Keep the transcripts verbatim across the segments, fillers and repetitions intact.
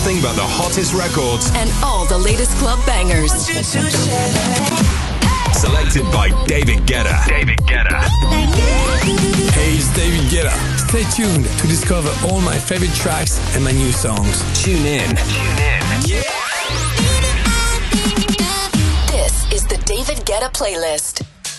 nothing but the hottest records and all the latest club bangers. Selected by David Guetta. David Guetta. Hey, it's David Guetta. Stay tuned to discover all my favorite tracks and my new songs. Tune in. Tune in. Yeah. This is the David Guetta playlist.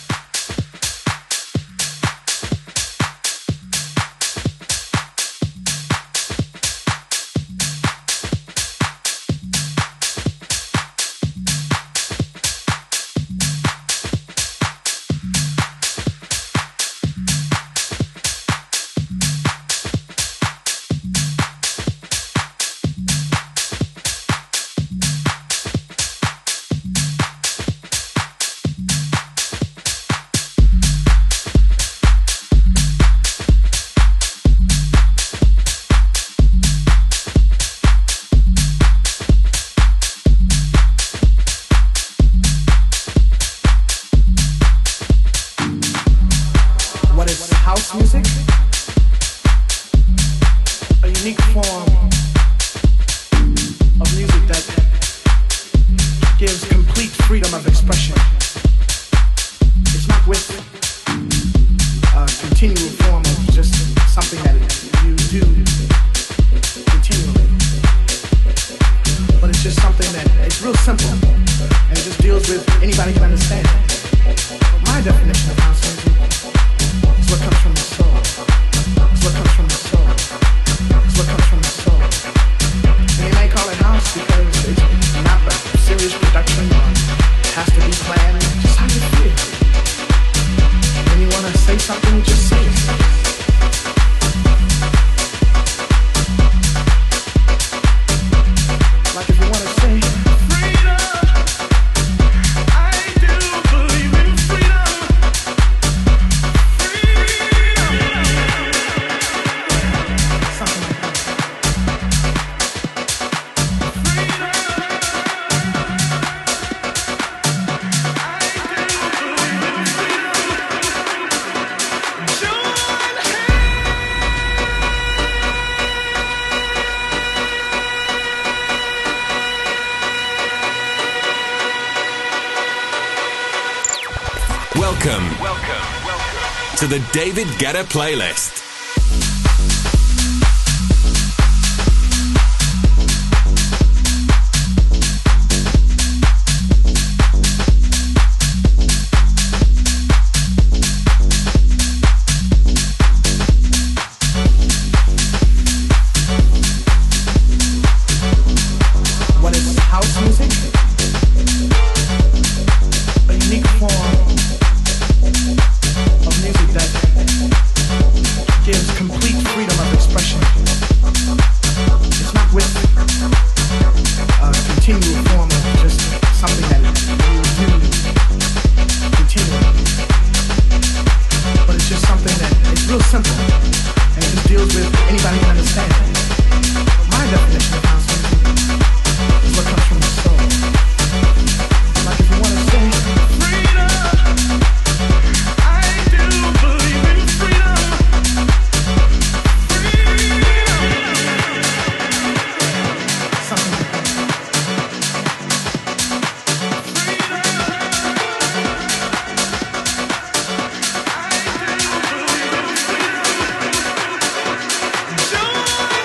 Welcome, welcome, welcome to the David Guetta playlist. What is house music? A unique form of music that gives complete freedom of expression. It's not with a continual form of just something that you do continually, but it's just something that it's real simple and it just deals with anybody can understand. My definition of house music is what comes from the soul. Like if you want to say freedom, I do believe in freedom. Freedom. Something like that. Freedom. I do believe in freedom. Join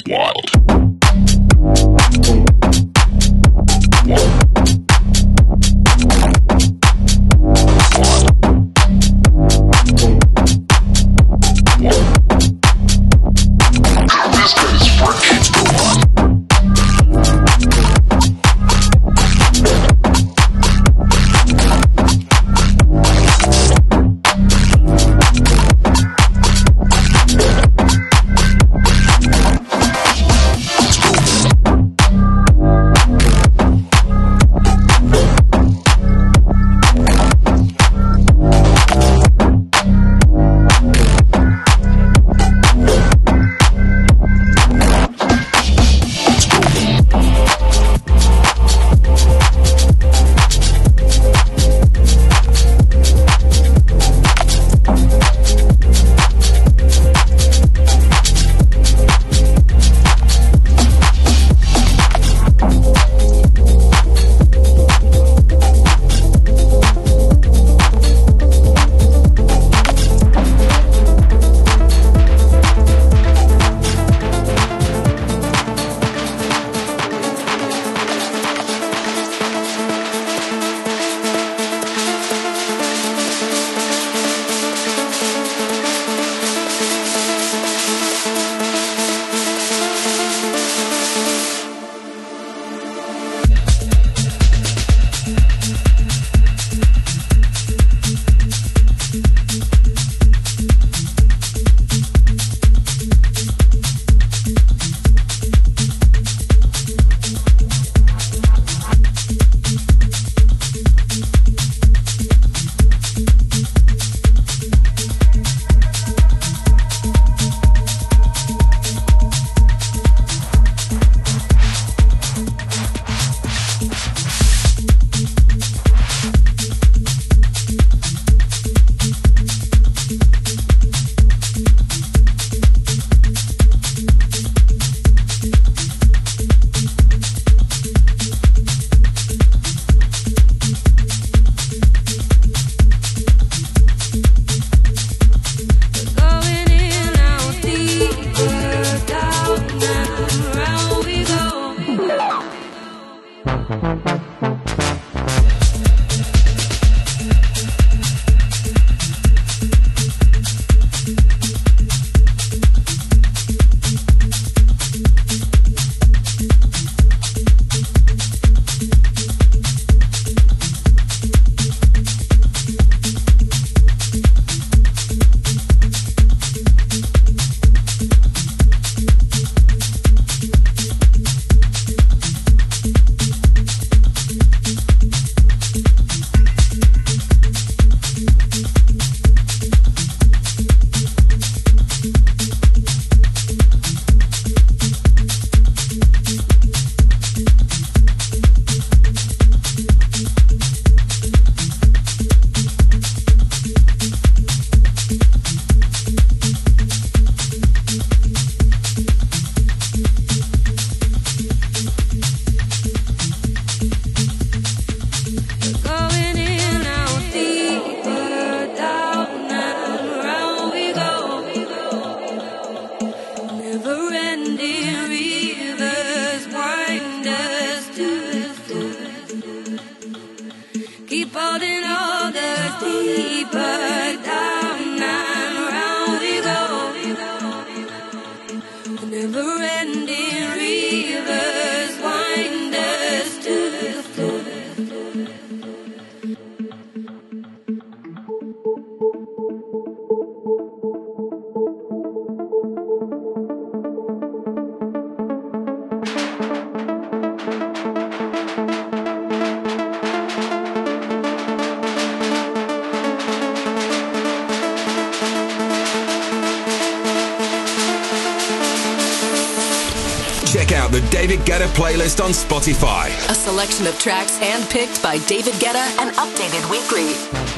out the David Guetta playlist on Spotify. A selection of tracks handpicked by David Guetta and updated weekly.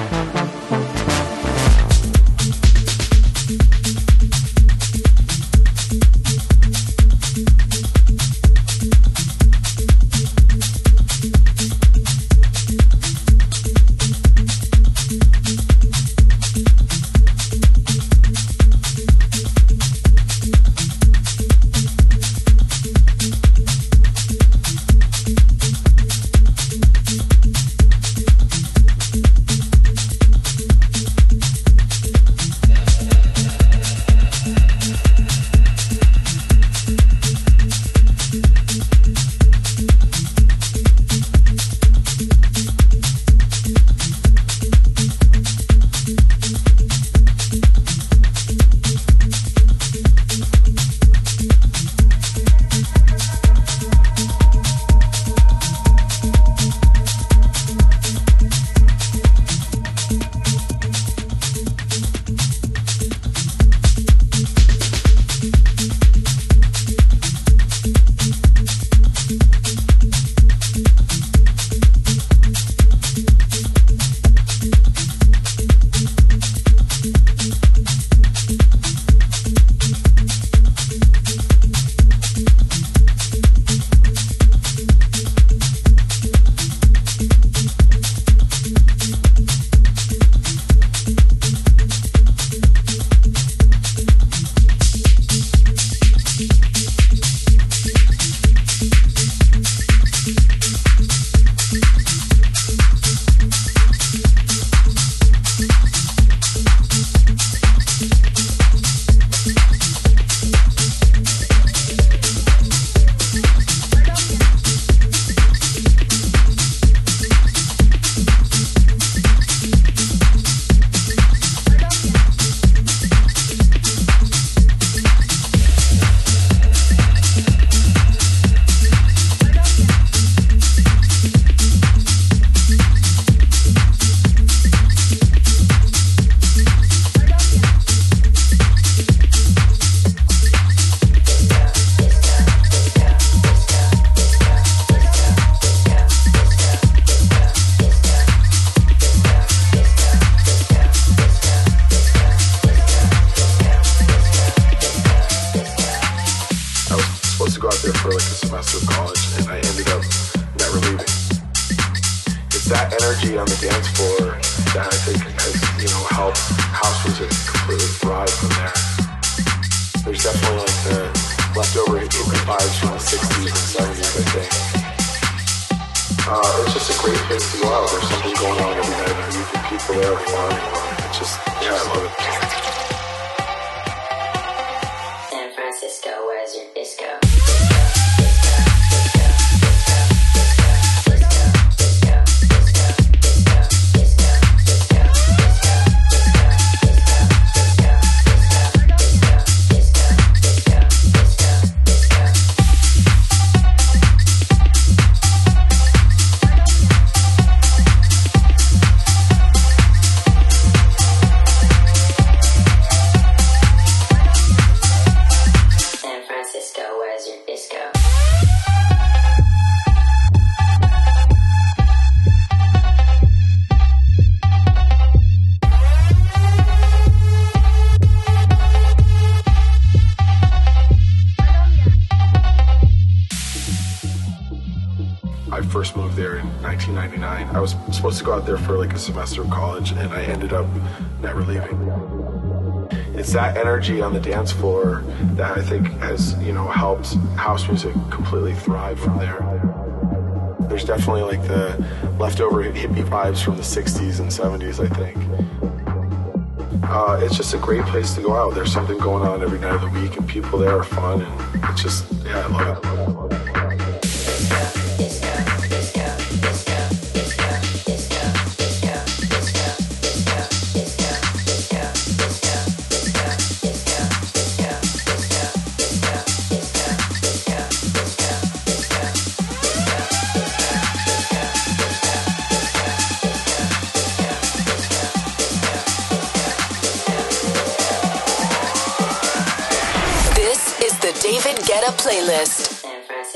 I was supposed to go out there for like a semester of college, and I ended up never leaving. It's that energy on the dance floor that I think has, you know, helped house music completely thrive from there. There's definitely like the leftover hippie vibes from the sixties and seventies, I think. Uh, it's just a great place to go out. There's something going on every night of the week, and people there are fun, and it's just, yeah, I love it. I love it. David Guetta playlist.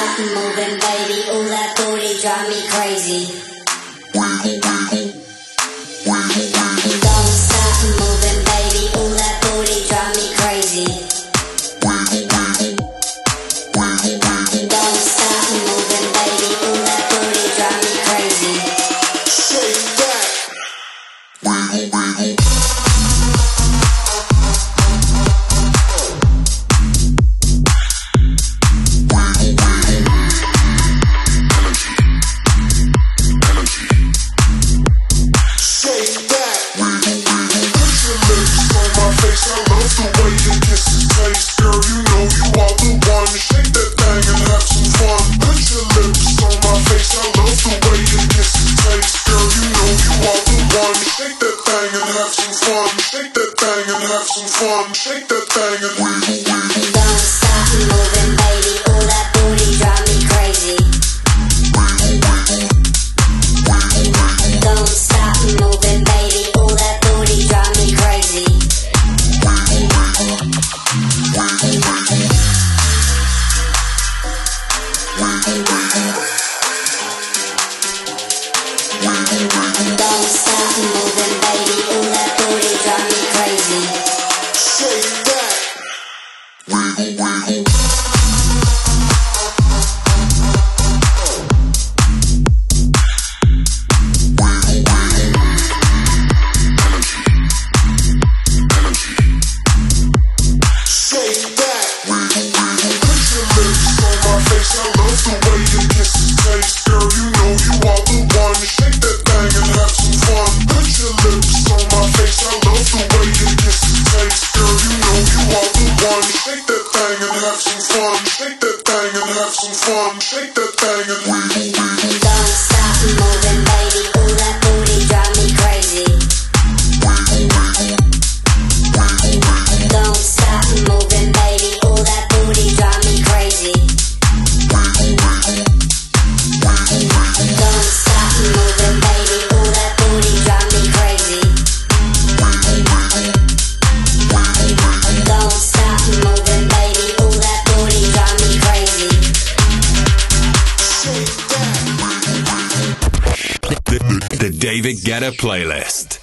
stop moving, baby. Ooh, that booty drive me crazy. Why, why, why, why? Don't stop moving, baby. Ooh, that booty drive me crazy. Why, why, why, why? Don't stop moving, baby. Ooh, that booty drive me crazy. Shake that. Why, why? Shake that thing and why, why? Don't stop moving, baby. Ooh, that booty drive me crazy. Why, why? Why, why? Don't stop moving, baby. Ooh, that booty drive me crazy. Why, why? Why, why? Why, why? Why, why? Don't stop moving, baby. Ooh, that booty drive me crazy. Shake that. Why, why? Why, why? Shake that. Why, why? Put your lips on my face. I love the way your kisses taste. Girl, you know you are the one. Shake that thing and have some fun. Put your lips on my face. I love the way your kisses taste. Girl, you know you are the one. Shake that thing and have some fun. Shake that thing and have some fun. Shake that thing and why, why? Don't stop moving, baby. Ooh, that booty drive me crazy. Why, why? Why, why? Don't stop moving, baby. Ooh, that booty drive me crazy. Why, why? Why, why? Don't stop moving, baby. Ooh, that booty drive me crazy. Why, why? Why, why? Don't stop moving, baby. Ooh, that booty drive me crazy. shake that. Why, why? The, the, the David Guetta Playlist.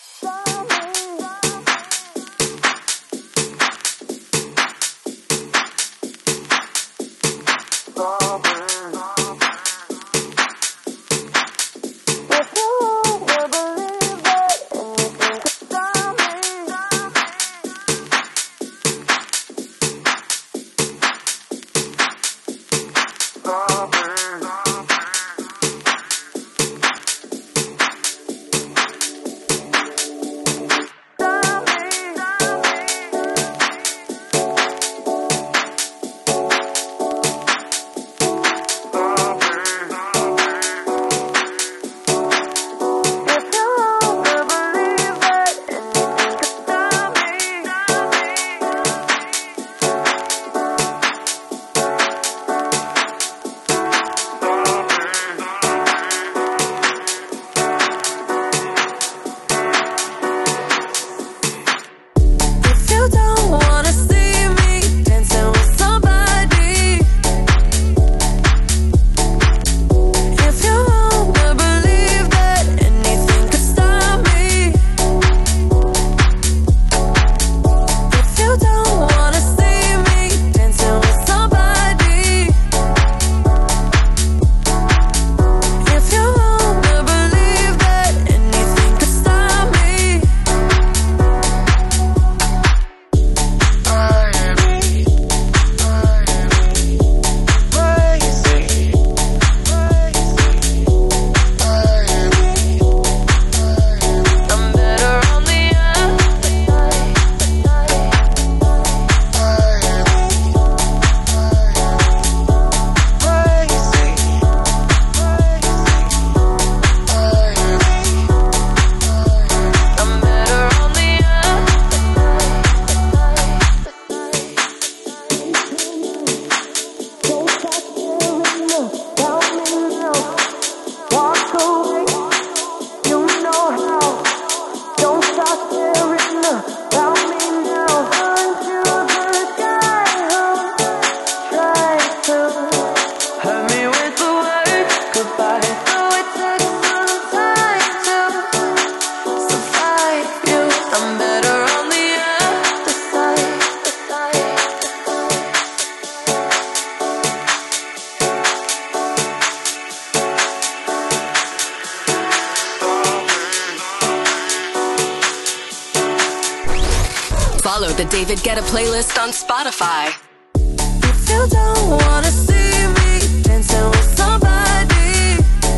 Download the David Guetta playlist on Spotify. If you don't wanna see me dancing with somebody,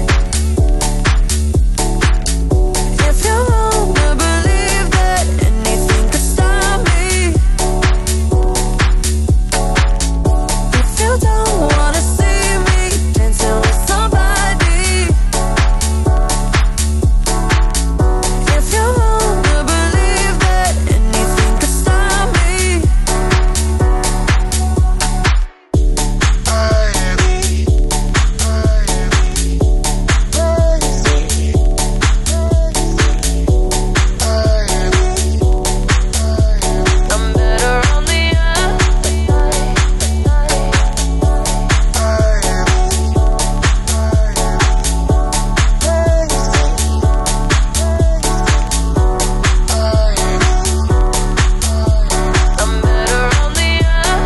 if you wanna believe that anything could stop me, if you don't wanna see me dancing with somebody, if you wanna believe that anything could stop me, I'm better on the I'm better on the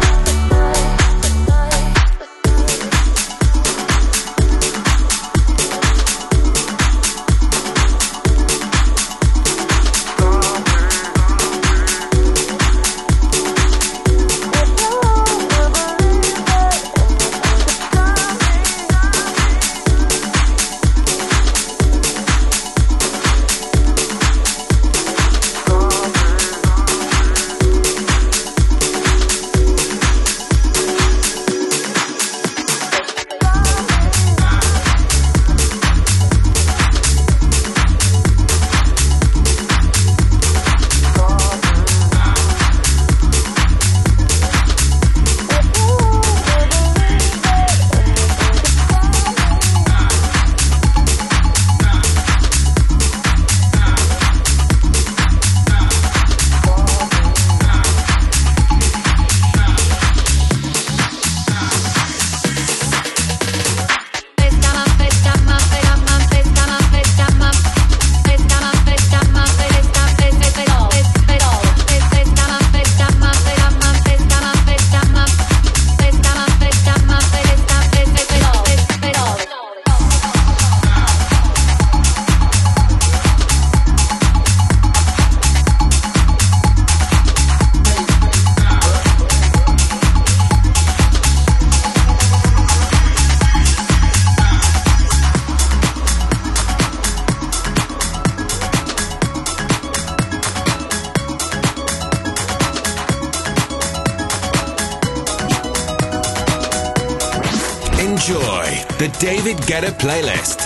Enjoy the David Guetta playlist.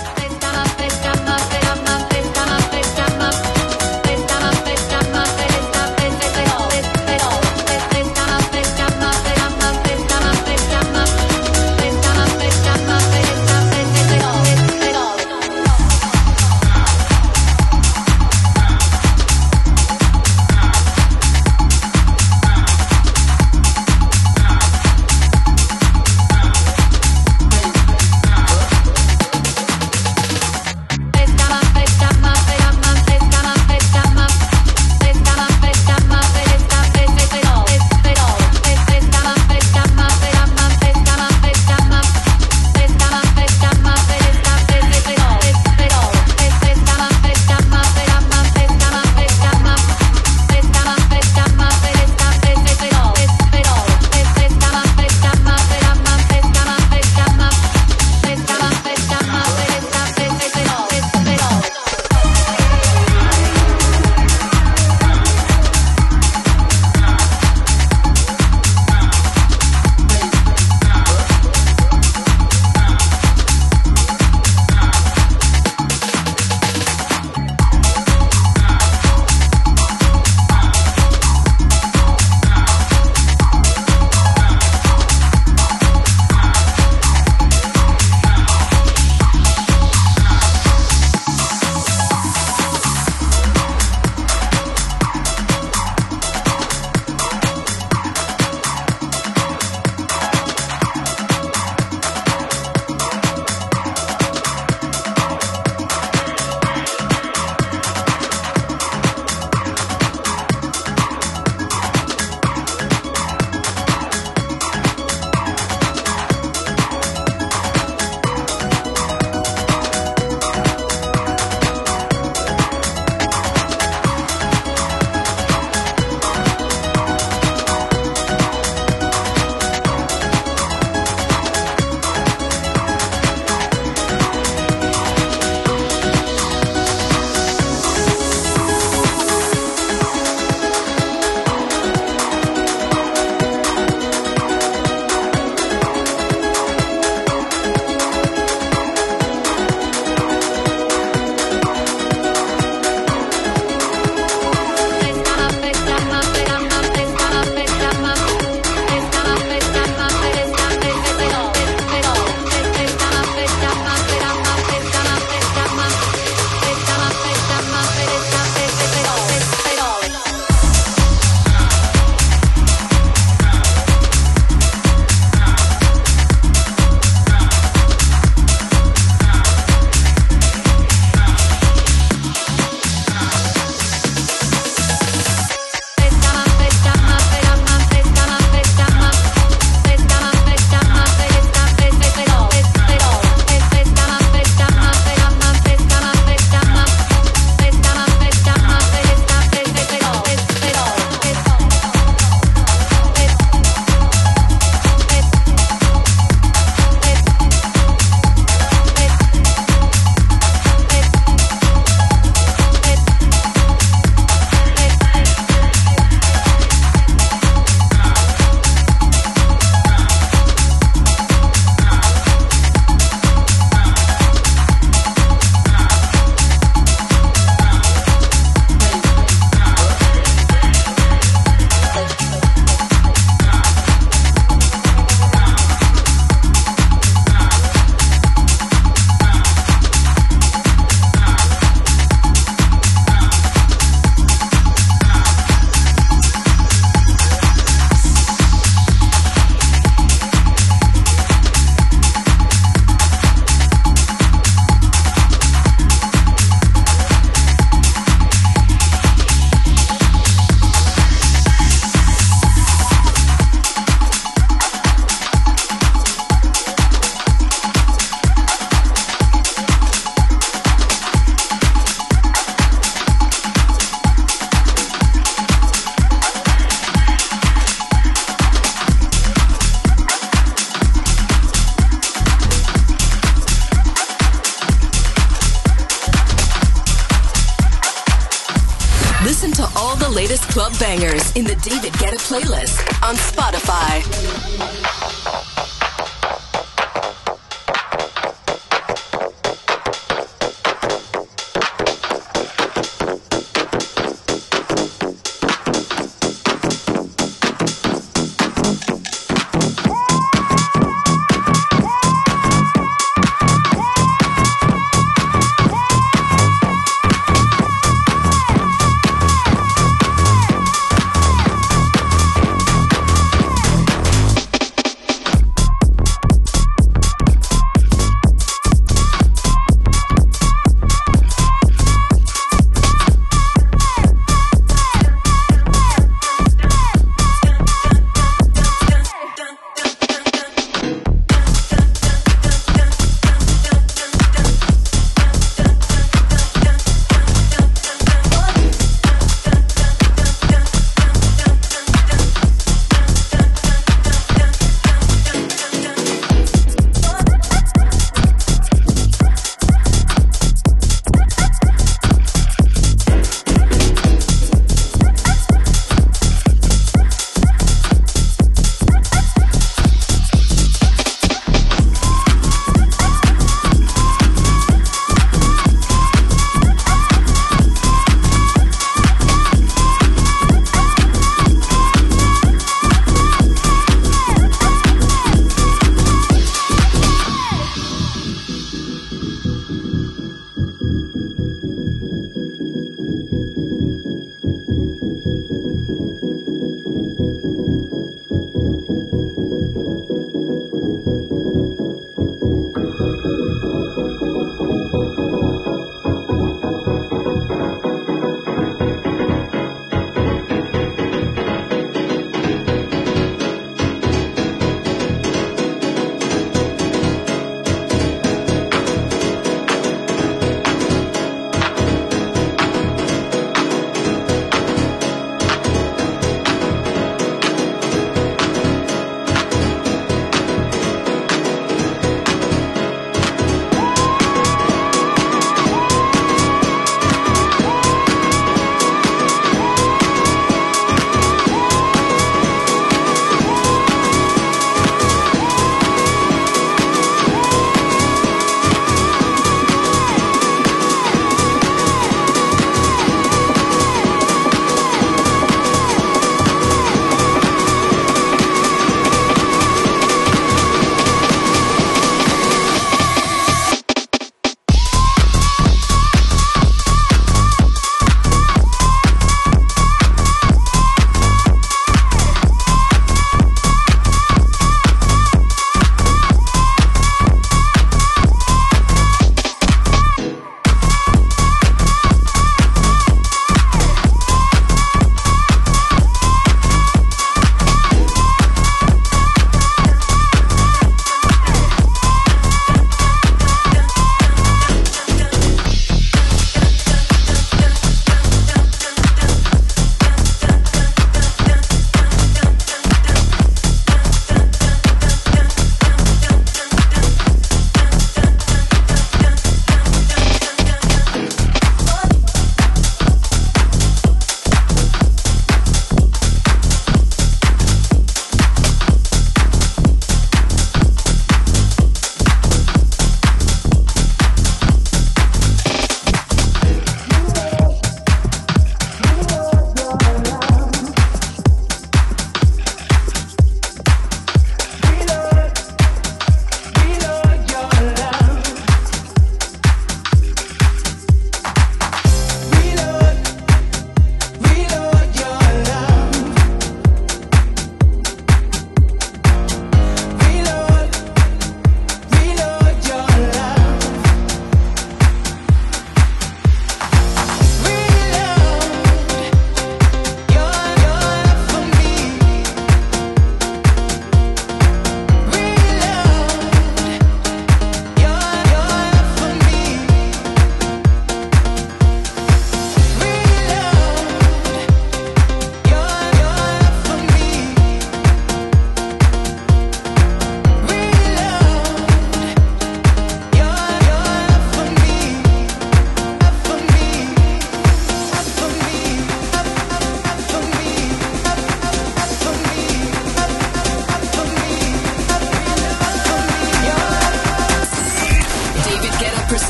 latest club bangers in the David Guetta playlist on Spotify.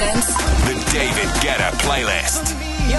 presents The David Guetta Playlist.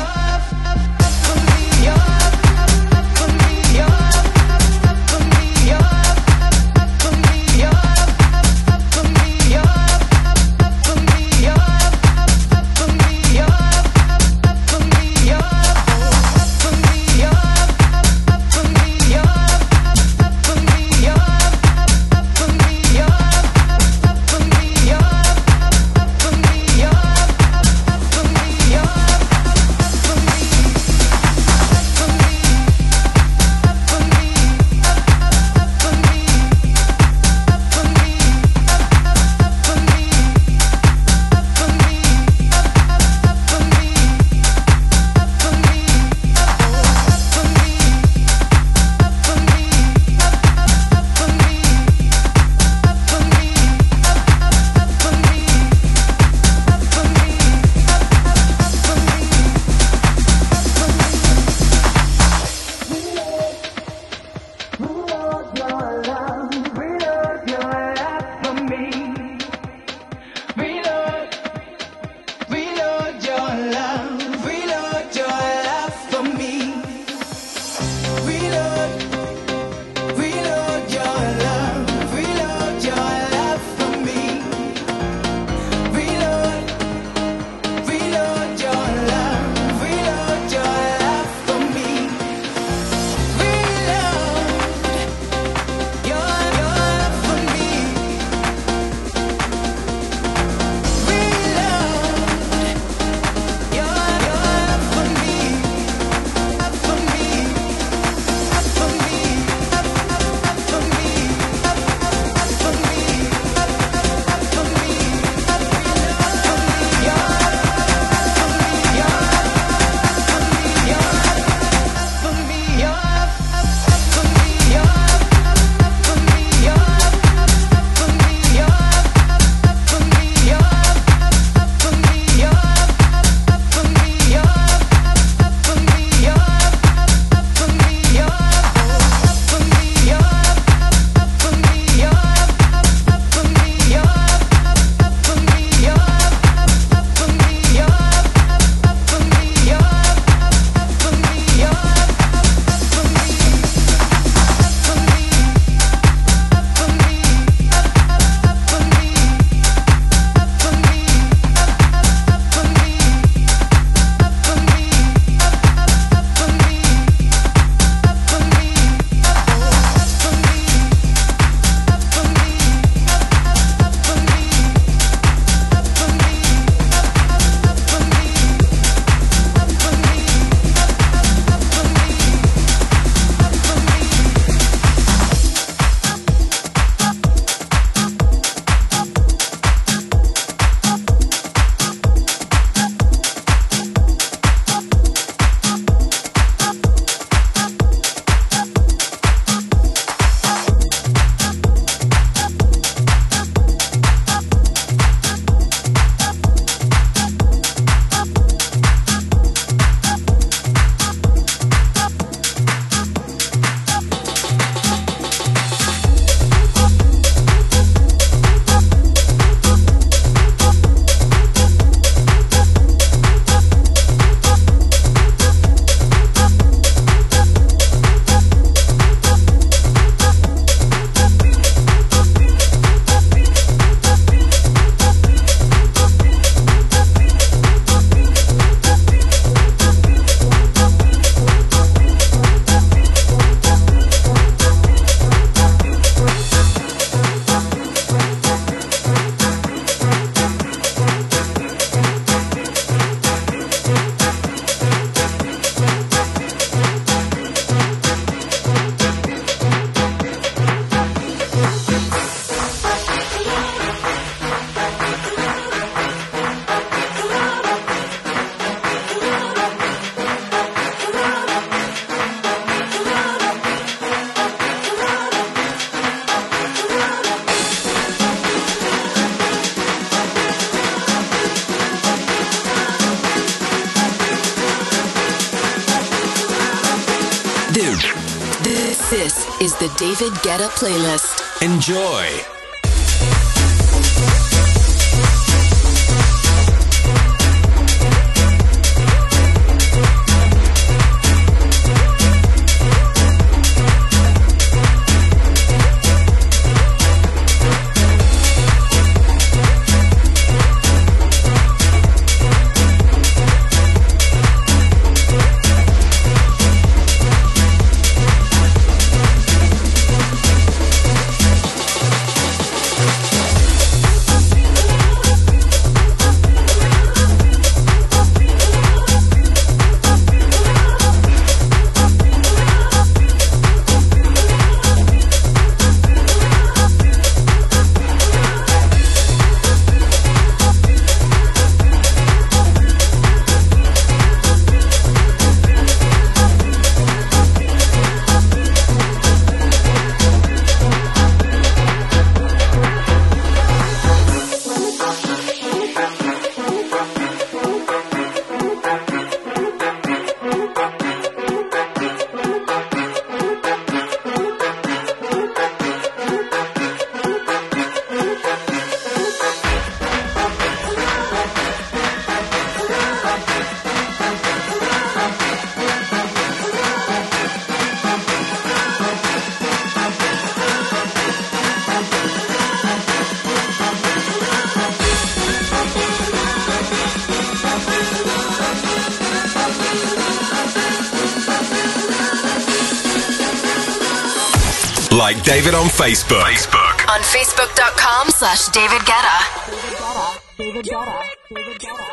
This is the David Guetta Playlist. Enjoy. like David on Facebook. Facebook. On Facebook.com slash David Guetta. David Guetta. David Guetta. David Guetta.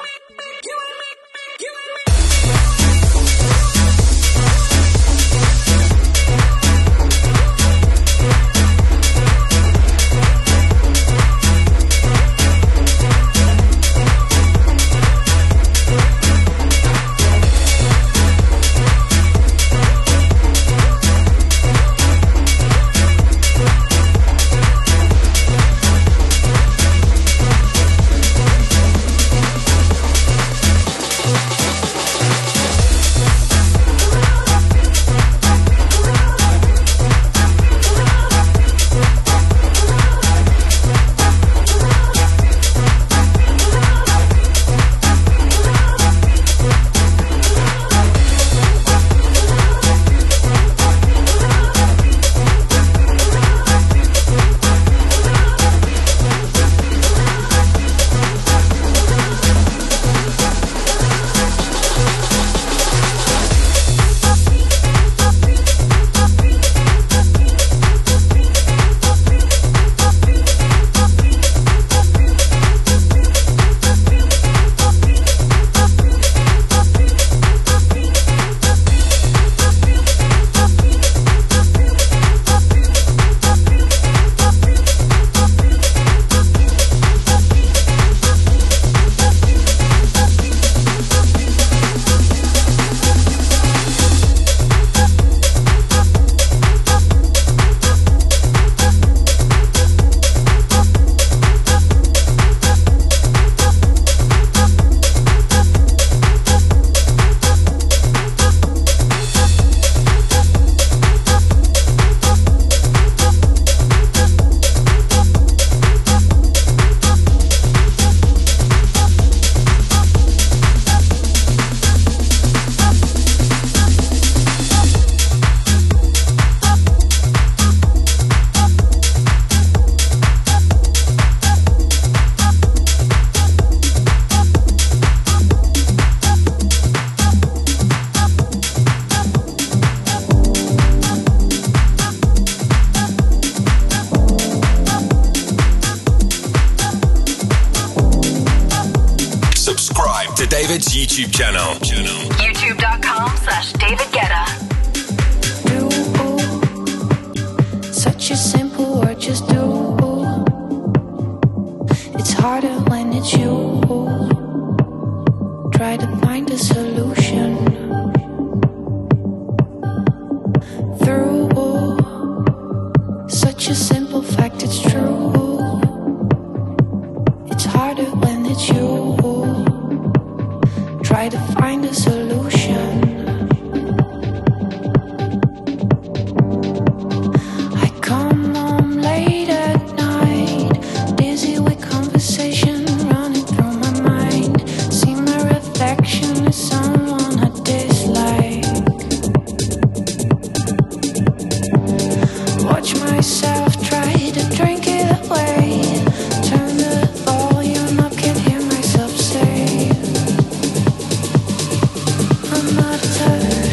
David's YouTube channel. YouTube.com slash David Guetta. Do such a simple word, just do. It's harder when it's you. Try to find a solution through such a simple fact, it's true. It's harder when it's you. Try to find a solution. I come home late at night, dizzy with conversation running through my mind. See my reflection as someone I dislike. Watch myself try to drink it away. Turn the volume up, can't hear myself say I'm not touched.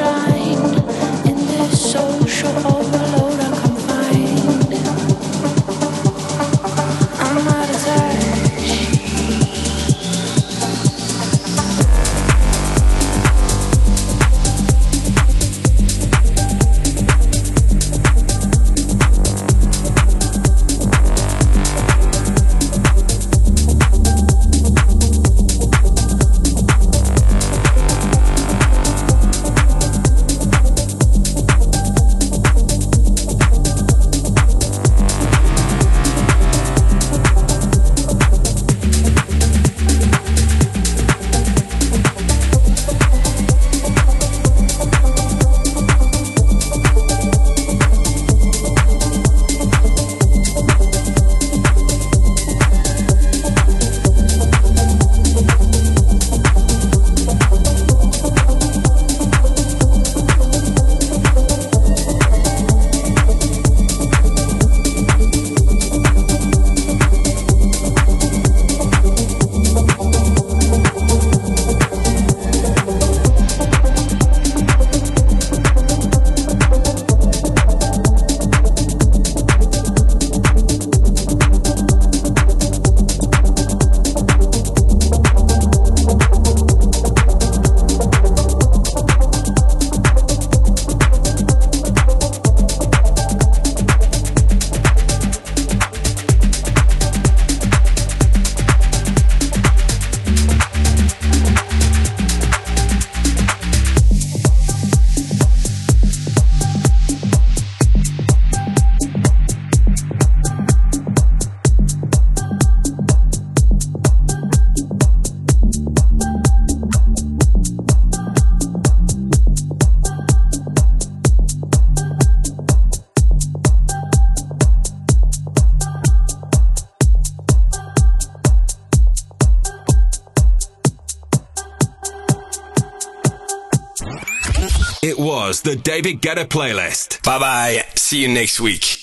It was the David Guetta playlist. Bye bye. See you next week.